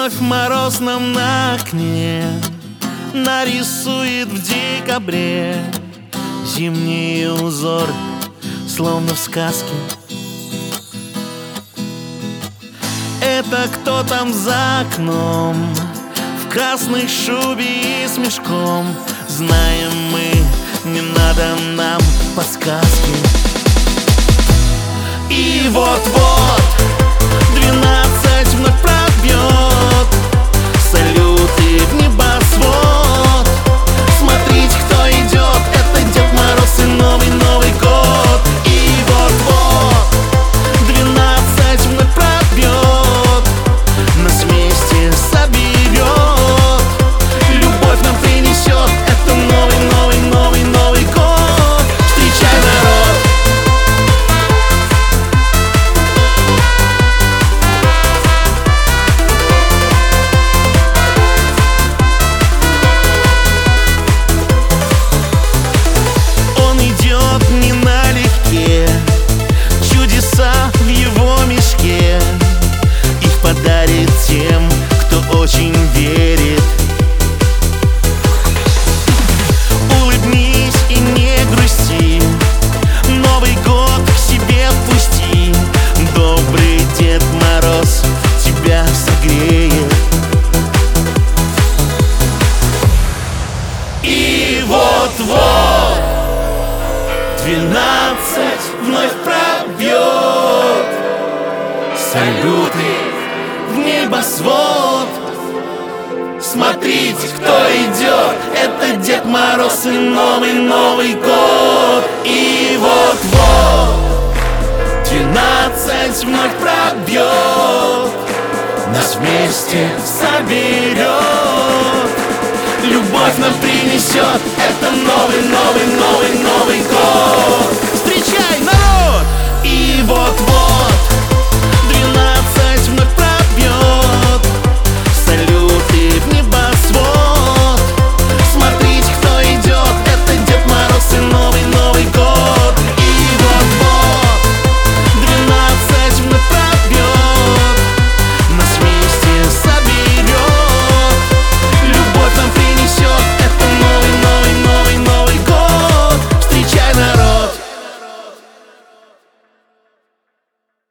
Вновь мороз нам на окне нарисует в декабре зимние узоры, словно в сказке. Это кто там за окном, в красной шубе и с мешком? Знаем мы, не надо нам подсказки. И вот-вот 12 вновь пробьет, салюты в небосвод. Смотрите, кто идет, это Дед Мороз и Новый год. И вот-вот 12 вновь пробьет, нас вместе соберет, любовь нам принесет. Это Новый год. Встречай, народ! Не налегке, чудеса в его мешке. Их подарит тем, кто очень верит. Улыбнись и не грусти, Новый год к себе пусти. Добрый Дед Мороз тебя согреет. И вот-вот 12 вновь пробьет, салюты в небосвод. Смотрите, кто идет, это Дед Мороз и Новый год. И вот-вот 12 вновь пробьет, нас вместе соберет, любовь нам принесет. Это Новый год. Встречай, народ! И вот-вот